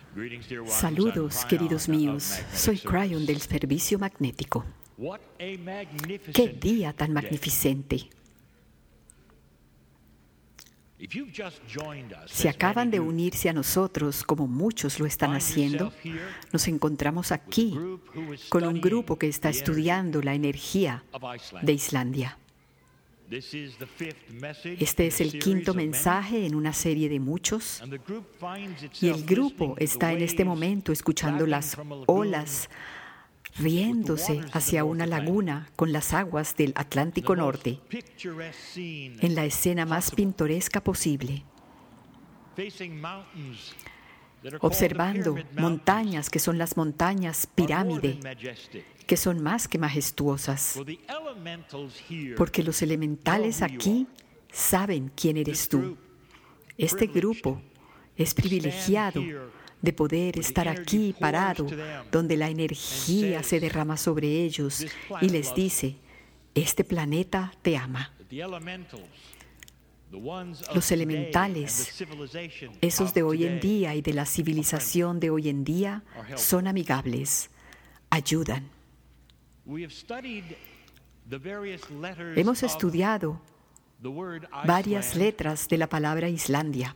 Saludos, queridos míos. Soy Cryon del Servicio Magnético. ¡Qué día tan magnificente! Si acaban de unirse a nosotros, como muchos lo están haciendo, nos encontramos aquí con un grupo que está estudiando la energía de Islandia. Este es el quinto mensaje en una serie de muchos, y el grupo está en este momento escuchando las olas riéndose hacia una laguna con las aguas del Atlántico Norte, en la escena más pintoresca posible, observando montañas que son las montañas pirámide, que son más que majestuosas, porque los elementales aquí saben quién eres tú. Este grupo es privilegiado de poder estar aquí parado, donde la energía se derrama sobre ellos y les dice: este planeta te ama. Los elementales, esos de hoy en día y de la civilización de hoy en día, son amigables, ayudan. Hemos estudiado varias letras de la palabra Islandia.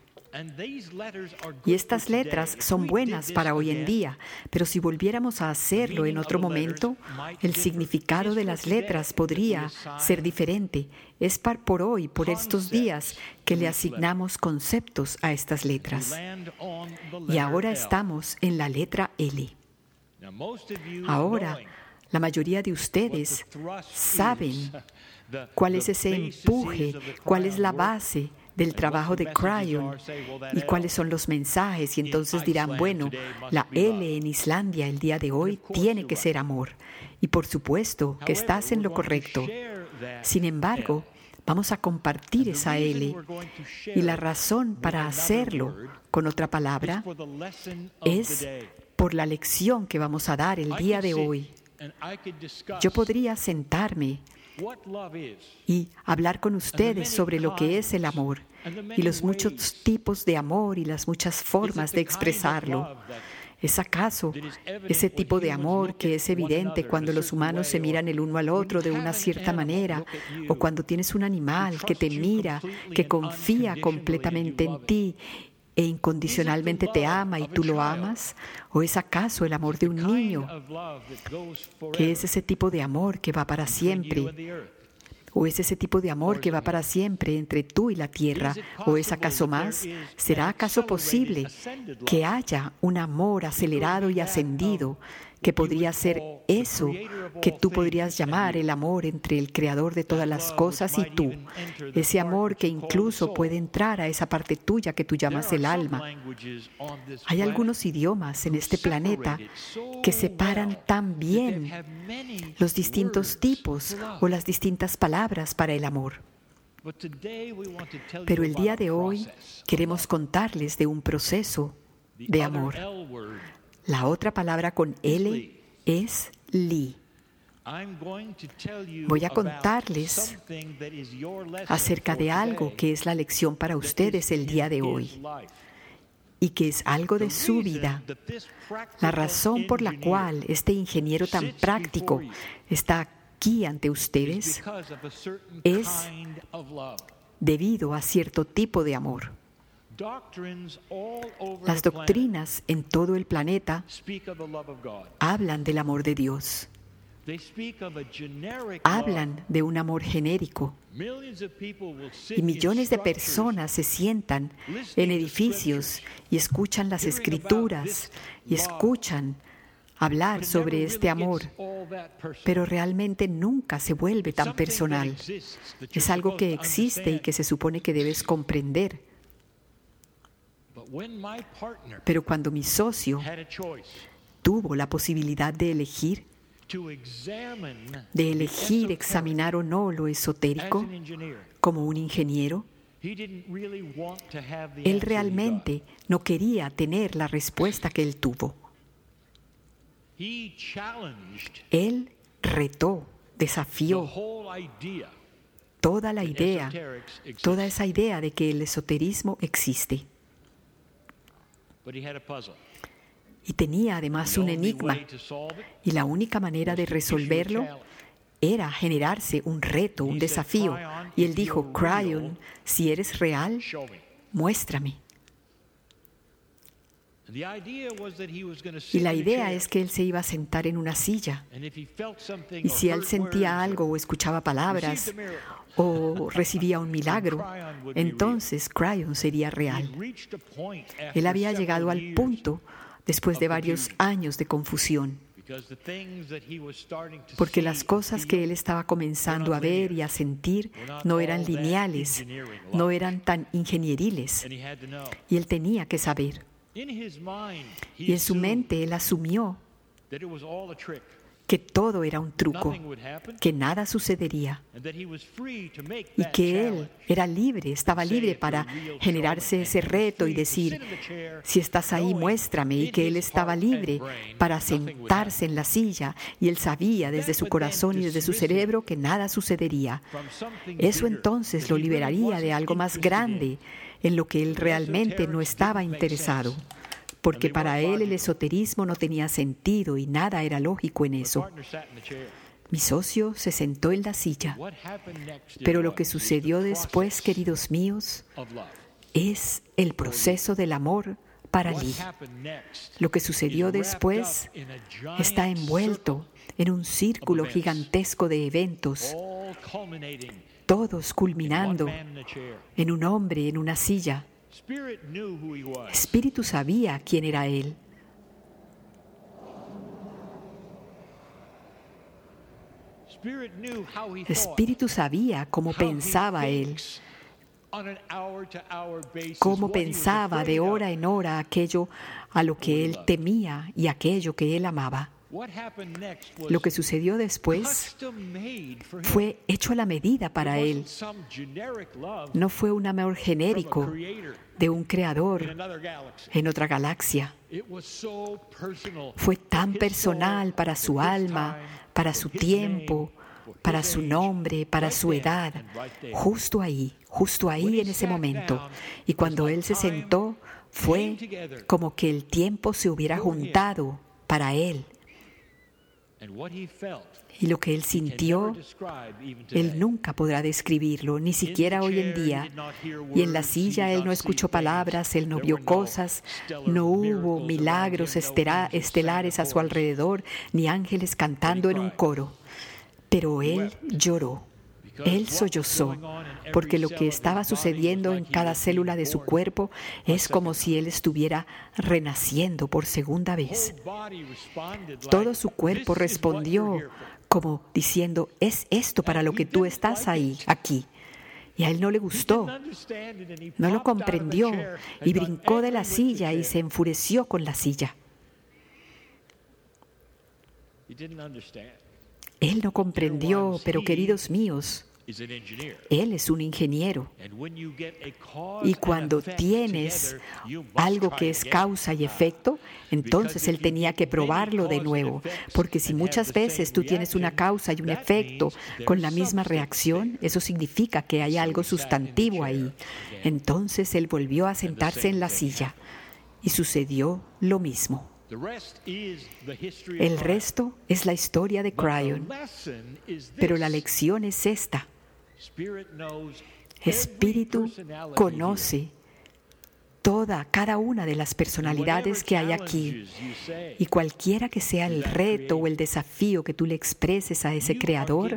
Y estas letras son buenas para hoy en día, pero si volviéramos a hacerlo en otro momento, el significado de las letras podría ser diferente. Es por hoy, por estos días, que le asignamos conceptos a estas letras. Y ahora estamos en la letra L. Ahora, la mayoría de ustedes saben cuál es ese empuje, cuál es la base del trabajo de Cryon y cuáles son los mensajes, y entonces dirán: bueno, la L en Islandia el día de hoy tiene que ser amor, y por supuesto que estás en lo correcto. Sin embargo, vamos a compartir esa L, y la razón para hacerlo con otra palabra es por la lección que vamos a dar el día de hoy. Yo podría sentarme y hablar con ustedes sobre lo que es el amor y los muchos tipos de amor y las muchas formas de expresarlo. ¿Es acaso ese tipo de amor que es evidente cuando los humanos se miran el uno al otro de una cierta manera, o cuando tienes un animal que te mira, que confía completamente en ti e incondicionalmente te ama y tú lo amas? ¿O es acaso el amor de un niño, que es ese tipo de amor que va para siempre? ¿O es ese tipo de amor que va para siempre entre tú y la tierra? ¿O es acaso más? ¿Será acaso posible que haya un amor acelerado y ascendido que podría ser eso que tú podrías llamar el amor entre el Creador de todas las cosas y tú? Ese amor que incluso puede entrar a esa parte tuya que tú llamas el alma. Hay algunos idiomas en este planeta que separan tan bien los distintos tipos o las distintas palabras para el amor. Pero el día de hoy queremos contarles de un proceso de amor. La otra palabra con L es Li. Voy a contarles acerca de algo que es la lección para ustedes el día de hoy y que es algo de su vida. La razón por la cual este ingeniero tan práctico está aquí ante ustedes es debido a cierto tipo de amor. Las doctrinas en todo el planeta hablan del amor de Dios. Hablan de un amor genérico. Y millones de personas se sientan en edificios y escuchan las escrituras y escuchan hablar sobre este amor, pero realmente nunca se vuelve tan personal. Es algo que existe y que se supone que debes comprender. Pero cuando mi socio tuvo la posibilidad de elegir examinar o no lo esotérico como un ingeniero, él realmente no quería tener la respuesta que él tuvo. Él retó, desafió toda la idea, toda esa idea de que el esoterismo existe. Y tenía además un enigma. Y la única manera de resolverlo era generarse un reto, un desafío. Y él dijo, Cryon, si eres real, muéstrame. Y la idea es que él se iba a sentar en una silla. Y si él sentía algo o escuchaba palabras o recibía un milagro, entonces Cryon sería real. Él había llegado al punto después de varios años de confusión, porque las cosas que él estaba comenzando a ver y a sentir no eran lineales, no eran tan ingenieriles, y él tenía que saber. Y en su mente él asumió que todo era un truco, que nada sucedería, y que él era libre, estaba libre para generarse ese reto y decir, si estás ahí, muéstrame, y que él estaba libre para sentarse en la silla, y él sabía desde su corazón y desde su cerebro que nada sucedería. Eso entonces lo liberaría de algo más grande en lo que él realmente no estaba interesado, porque para él el esoterismo no tenía sentido y nada era lógico en eso. Mi socio se sentó en la silla, pero lo que sucedió después, queridos míos, es el proceso del amor para Lee. Lo que sucedió después está envuelto en un círculo gigantesco de eventos, todos culminando en un hombre en una silla. Espíritu sabía quién era él. Espíritu sabía cómo pensaba él, cómo pensaba de hora en hora aquello a lo que él temía y aquello que él amaba. Lo que sucedió después fue hecho a la medida para él. No fue un amor genérico de un creador en otra galaxia. Fue tan personal para su alma, para su tiempo, para su nombre, para su edad, justo ahí en ese momento. Y cuando él se sentó, fue como que el tiempo se hubiera juntado para él. Y lo que él sintió, él nunca podrá describirlo, ni siquiera hoy en día. Y en la silla él no escuchó palabras, él no vio cosas, no hubo milagros estelares a su alrededor, ni ángeles cantando en un coro. Pero él lloró. Él sollozó, porque lo que estaba sucediendo en cada célula de su cuerpo es como si él estuviera renaciendo por segunda vez. Todo su cuerpo respondió como diciendo, es esto para lo que tú estás aquí. Y a él no le gustó, no lo comprendió, y brincó de la silla y se enfureció con la silla. Él no comprendió, pero queridos míos, él es un ingeniero. Y cuando tienes algo que es causa y efecto, entonces él tenía que probarlo de nuevo. Porque si muchas veces tú tienes una causa y un efecto con la misma reacción, eso significa que hay algo sustantivo ahí. Entonces él volvió a sentarse en la silla y sucedió lo mismo. El resto es la historia de Cryon, pero la lección es esta. Espíritu conoce cada una de las personalidades que hay aquí, y cualquiera que sea el reto o el desafío que tú le expreses a ese Creador,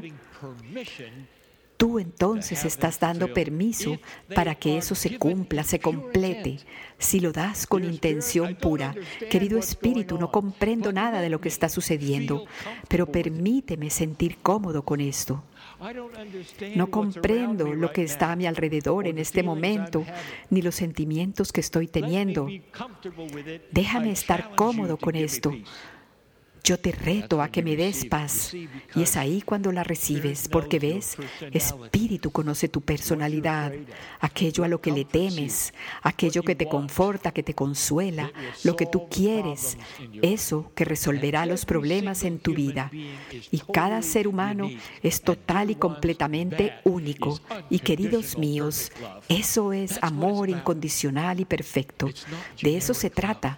tú entonces estás dando permiso para que eso se cumpla, se complete, si lo das con intención pura. Querido Espíritu, no comprendo nada de lo que está sucediendo, pero permíteme sentir cómodo con esto. No comprendo lo que está a mi alrededor en este momento, ni los sentimientos que estoy teniendo. Déjame estar cómodo con esto. Yo te reto a que me des paz, y es ahí cuando la recibes, porque ves, Espíritu conoce tu personalidad, aquello a lo que le temes, aquello que te conforta, que te consuela, lo que tú quieres, eso que resolverá los problemas en tu vida. Y cada ser humano es total y completamente único. Y queridos míos, eso es amor incondicional y perfecto. De eso se trata.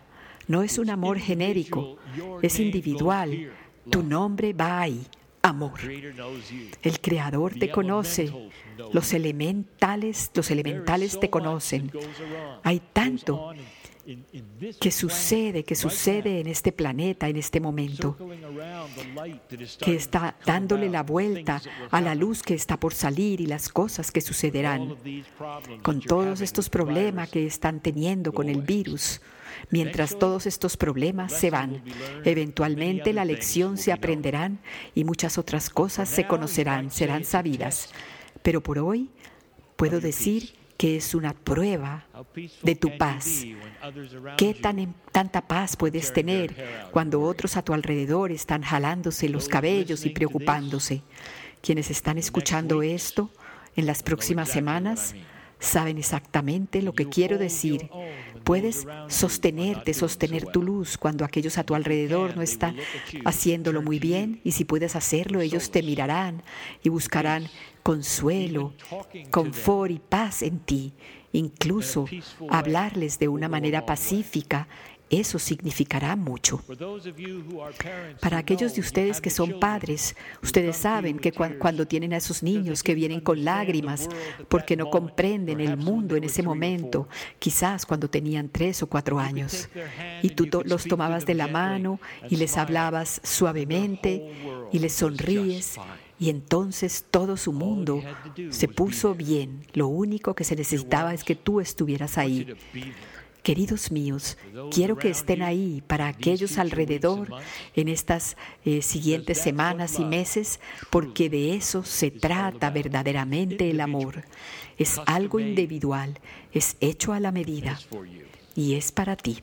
No es un amor genérico, es individual. Tu nombre va ahí, amor. El Creador te conoce, los elementales te conocen. Hay tanto que sucede en este planeta, en este momento, que está dándole la vuelta a la luz que está por salir y las cosas que sucederán. Con todos estos problemas que están teniendo con el virus, mientras todos estos problemas se van, eventualmente la lección se aprenderán y muchas otras cosas se conocerán, serán sabidas. Pero por hoy puedo decir que es una prueba de tu paz. ¿Qué tanta paz puedes tener cuando otros a tu alrededor están jalándose los cabellos y preocupándose? Quienes están escuchando esto en las próximas semanas saben exactamente lo que quiero decir. Puedes sostener tu luz cuando aquellos a tu alrededor no están haciéndolo muy bien, y si puedes hacerlo, ellos te mirarán y buscarán consuelo, confort y paz en ti. Incluso hablarles de una manera pacífica, eso significará mucho. Para aquellos de ustedes que son padres, ustedes saben que cuando tienen a esos niños que vienen con lágrimas porque no comprenden el mundo en ese momento, quizás cuando tenían 3 o 4 años, y tú los tomabas de la mano y les hablabas suavemente y les sonríes, y entonces todo su mundo se puso bien. Lo único que se necesitaba es que tú estuvieras ahí. Queridos míos, quiero que estén ahí para aquellos alrededor en estas siguientes semanas y meses, porque de eso se trata verdaderamente el amor. Es algo individual, es hecho a la medida y es para ti.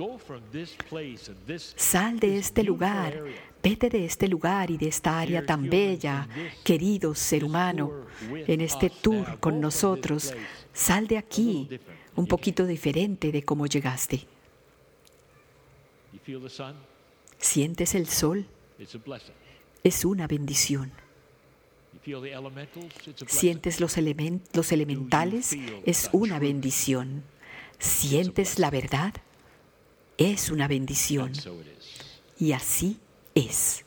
Sal de este lugar, vete de este lugar y de esta área tan bella, querido ser humano, en este tour con nosotros. Sal de aquí un poquito diferente de cómo llegaste. ¿Sientes el sol? Es una bendición. ¿Sientes los elementales? Es una bendición. ¿Sientes la verdad? Es una bendición. Y así es.